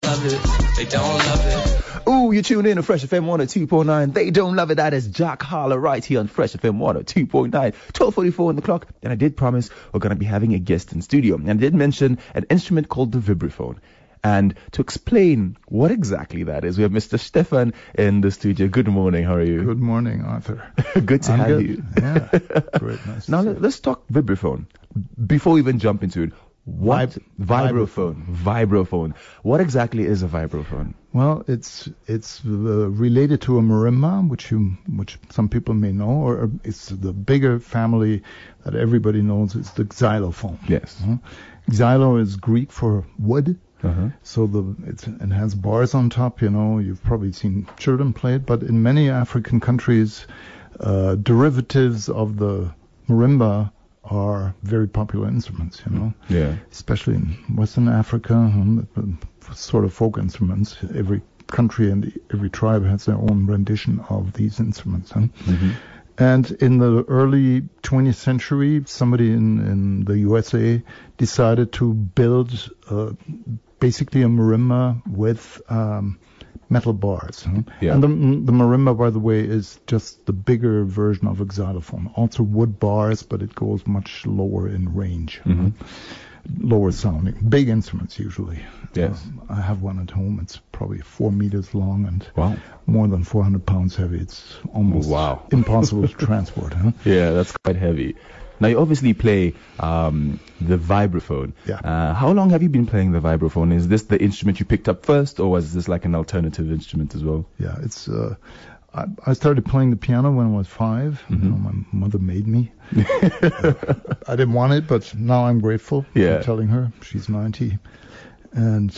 love it. They don't love it. Ooh, you tune in to Fresh FM 102.9. They don't love it. That is Jack Harlow right here on Fresh FM 102.9. 12:44 on the clock. And I did promise we're going to be having a guest in studio. And I did mention an instrument called the vibraphone. And to explain what exactly that is, we have Mr. Stefan in the studio. Good morning. How are you? Good morning, Arthur. Good to have you. Yeah, great. Nice. Now let's talk vibraphone. Before we even jump into it, what vibraphone? What exactly is a vibraphone? Well, it's related to a marimba, which some people may know, or it's the bigger family that everybody knows. It's the xylophone. Yes. Xylo is Greek for wood. So it has bars on top. You know, you've probably seen children play it, but in many African countries, derivatives of the marimba are very popular instruments. You know, yeah, especially in Western Africa, sort of folk instruments. Every country and every tribe has their own rendition of these instruments. And in the early 20th century, somebody in the USA decided to build basically a marimba with metal bars. Yeah. And the marimba, by the way, is just the bigger version of a xylophone. Also wood bars, but it goes much lower in range. Lower sounding. Big instruments usually. Yes. I have one at home. It's probably 4 meters long and more than 400 pounds heavy. It's almost impossible to transport. Yeah, that's quite heavy. Now, you obviously play the vibraphone. Yeah. How long have you been playing the vibraphone? Is this the instrument you picked up first, or was this like an alternative instrument as well? Yeah, it's. I started playing the piano when I was 5. You know, my mother made me. I didn't want it, but now I'm grateful for telling her. She's 90. And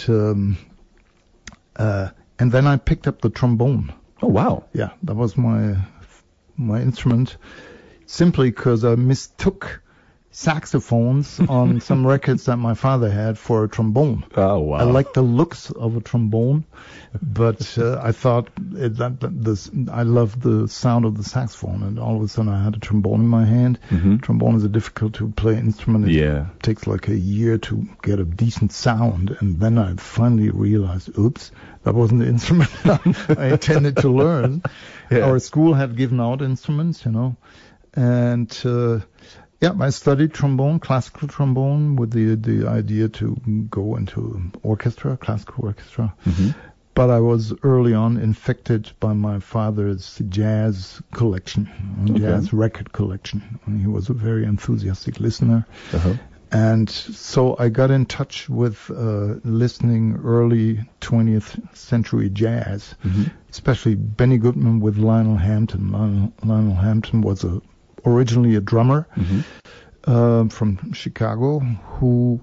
then I picked up the trombone. Oh, wow. Yeah, that was my instrument, simply because I mistook saxophones on some records that my father had for a trombone. Oh, wow. I liked the looks of a trombone, but I thought I loved the sound of the saxophone, and all of a sudden I had a trombone in my hand. Trombone is a difficult to play instrument. It takes like a year to get a decent sound, and then I finally realized, oops, that wasn't the instrument I intended to learn. Our school had given out instruments, you know, and I studied trombone, classical trombone, with the idea to go into orchestra, classical orchestra. But I was early on infected by my father's jazz collection, jazz record collection. And he was a very enthusiastic listener. And so I got in touch with listening early 20th century jazz, especially Benny Goodman with Lionel Hampton. Lionel Hampton was originally a drummer from Chicago who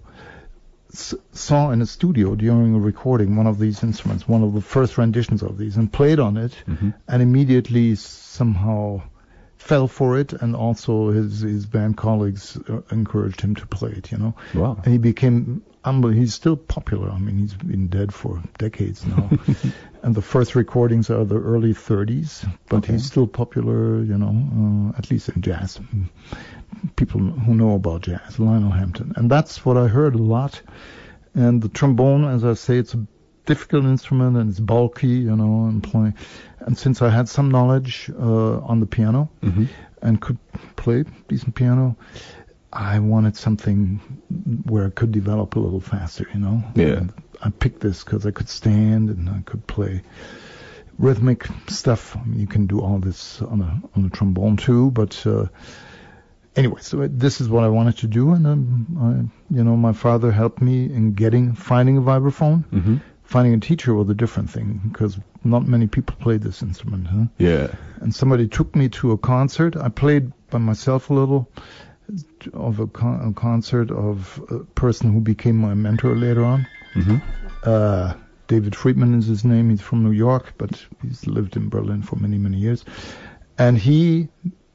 saw in a studio during a recording one of these instruments, one of the first renditions of these, and played on it, and immediately somehow fell for it, and also his band colleagues encouraged him to play it, you know. Wow. And he became he's still popular. I mean, he's been dead for decades now. And the first recordings are the early 30s, but he's still popular, you know, at least in jazz. People who know about jazz, Lionel Hampton. And that's what I heard a lot. And the trombone, as I say, it's a difficult instrument and it's bulky, you know, and playing. And since I had some knowledge on the piano and could play decent piano, I wanted something where I could develop a little faster, you know. Yeah. And I picked this because I could stand and I could play rhythmic stuff. I mean, you can do all this on a trombone too, but anyway, so this is what I wanted to do, and my father helped me in finding a vibraphone. Finding a teacher was a different thing because not many people played this instrument. Yeah. And somebody took me to a concert. I played by myself a little of a concert of a person who became my mentor later on. David Friedman is his name. He's from New York, but he's lived in Berlin for many, many years. And he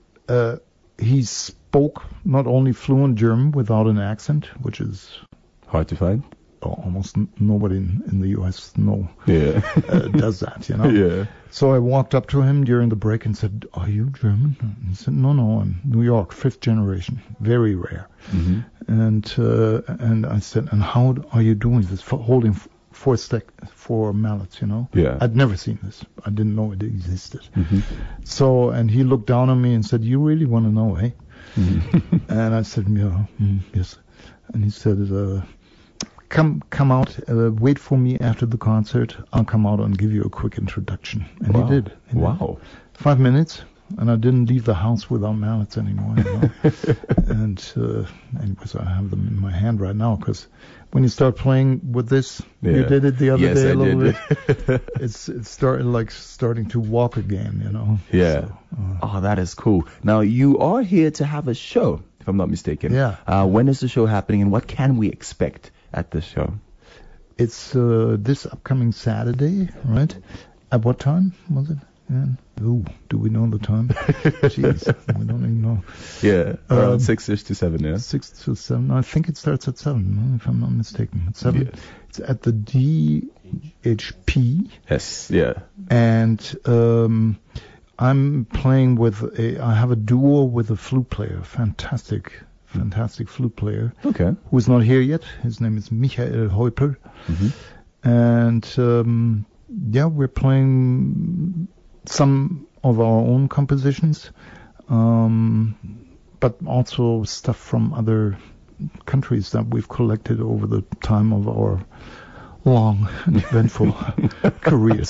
spoke not only fluent German without an accent, which is hard to find. Almost nobody in the U.S. does that, you know. Yeah. So I walked up to him during the break and said, "Are you German?" And he said, "No, I'm New York, 5th generation, very rare." And I said, "And how are you doing this? Holding four mallets, you know. Yeah. I'd never seen this. I didn't know it existed. So, and he looked down on me and said, "You really want to know, eh?" And I said, "Yeah, yes." And he said, Come out, wait for me after the concert. I'll come out and give you a quick introduction." And he did. Wow. 5 minutes, and I didn't leave the house without mallets anymore. You know? And anyways, I have them in my hand right now, because when you start playing with this, you did it the other day a little bit. It's starting to walk again, you know. Yeah. So, that is cool. Now, you are here to have a show, if I'm not mistaken. Yeah. When is the show happening, and what can we expect at the show? It's this upcoming Saturday, right? At what time was it? Ooh, do we know the time? Jeez, we don't even know. Yeah, around 6-ish to 7, yeah? 6 to 7. I think it starts at 7, if I'm not mistaken. At 7. Yes. It's at the DHP. Yes, yeah. And I'm playing I have a duo with a flute player, fantastic flute player. Okay. Who is not here yet. His name is Michael Heupel. And we're playing some of our own compositions, but also stuff from other countries that we've collected over the time of our long and eventful careers.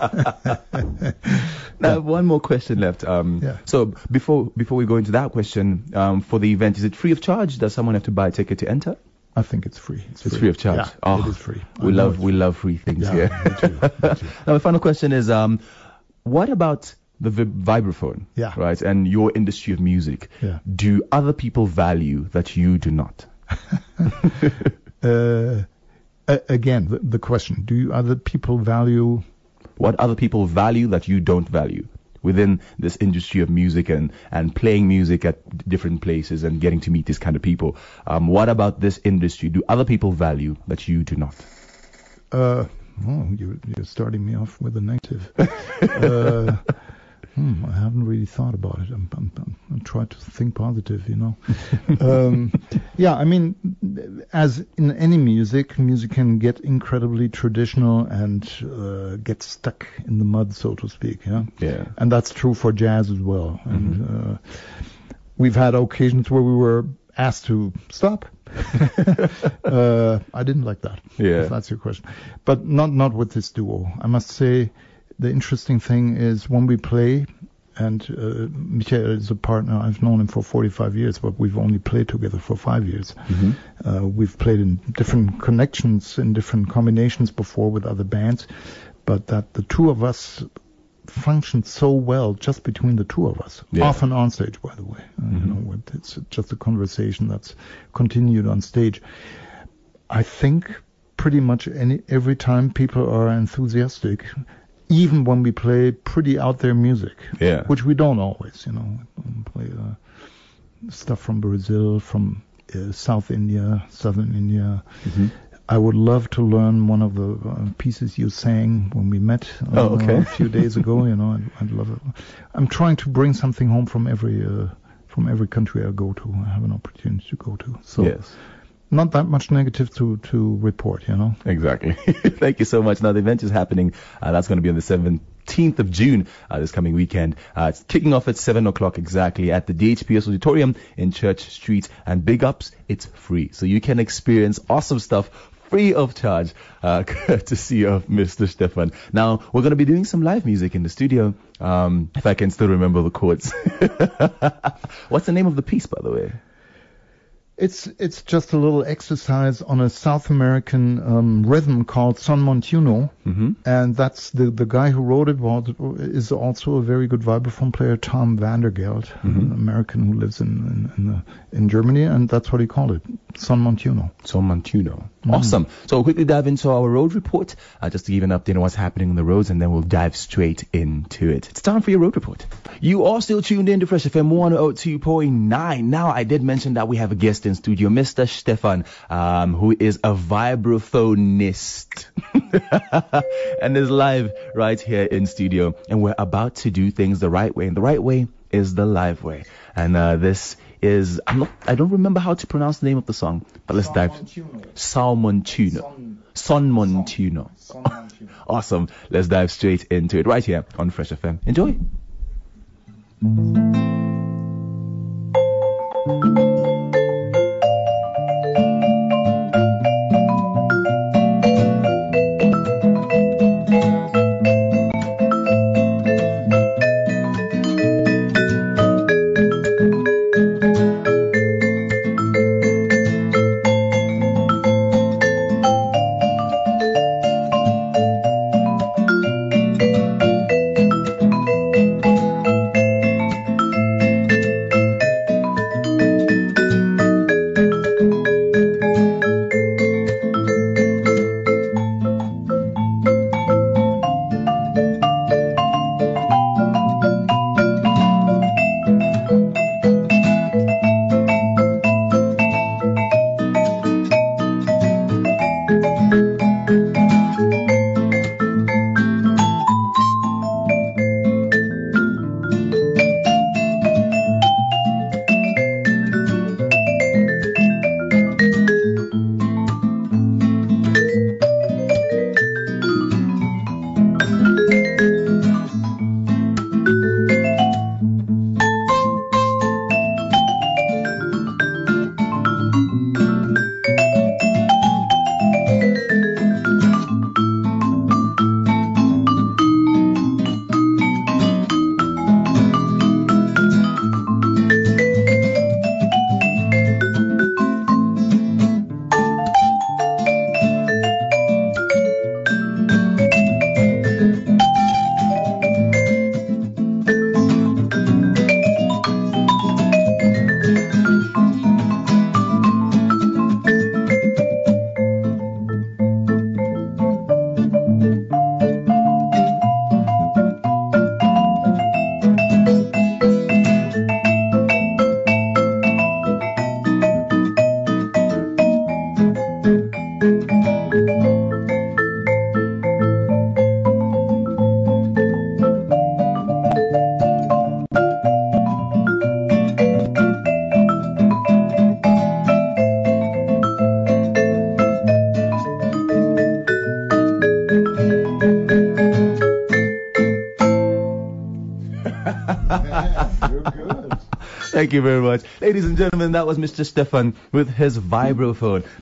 Now, one more question left. So before we go into that question, for the event, is it free of charge? Does someone have to buy a ticket to enter? I think it's free. It's free of charge. Yeah, it is free. We love free things here. Me too. Now, my final question is, what about the vibraphone? Yeah. Right, and your industry of music. Yeah. Do other people value that you do not? Again, the question: do other people value? What other people value that you don't value within this industry of music and playing music at different places and getting to meet these kind of people? What about this industry do other people value that you do not? You're starting me off with a negative. I haven't really thought about it. I'm trying to think positive, you know. I mean, as in any music can get incredibly traditional and get stuck in the mud, so to speak. Yeah. Yeah. And that's true for jazz as well. And we've had occasions where we were asked to stop. I didn't like that. Yeah. If that's your question. But not with this duo. I must say, the interesting thing is when we play, and Michael is a partner. I've known him for 45 years, but we've only played together for 5 years. We've played in different connections, in different combinations before with other bands, but that the two of us functioned so well just between the two of us, often on stage, by the way. You know, it's just a conversation that's continued on stage. I think pretty much every time people are enthusiastic, even when we play pretty out there music, which we don't always, you know. We play stuff from Brazil, from South India, Southern India. I would love to learn one of the pieces you sang when we met a few days ago. You know, I'd love it. I'm trying to bring something home from every country I go to. I have an opportunity to go to. So. Not that much negative to report, you know. Exactly. Thank you so much. Now, the event is happening. That's going to be on the 17th of June, this coming weekend. It's kicking off at 7 o'clock exactly at the DHPS Auditorium in Church Street. And big ups, it's free. So you can experience awesome stuff free of charge, courtesy of Mr. Stefan. Now, we're going to be doing some live music in the studio, if I can still remember the chords. What's the name of the piece, by the way? It's just a little exercise on a South American rhythm called Son Montuno, and that's the guy who wrote it is also a very good vibraphone player, Tom Vandergeld, an American who lives in Germany, and that's what he called it, Son Montuno. Son Montuno. Awesome. So we'll quickly dive into our road report, just to give an update on what's happening on the roads, and then we'll dive straight into it. It's time for your road report. You are still tuned in to Fresh FM 102.9. Now, I did mention that we have a guest in studio, Mr. Stefan, who is a vibraphonist and is live right here in studio. And we're about to do things the right way, and the right way is the live way. And this is, I don't remember how to pronounce the name of the song, but let's dive. Son Montuno. Son Montuno. Awesome. Let's dive straight into it right here on Fresh FM. Enjoy. You're good. Thank you very much. Ladies and gentlemen, that was Mr. Stefan with his vibraphone.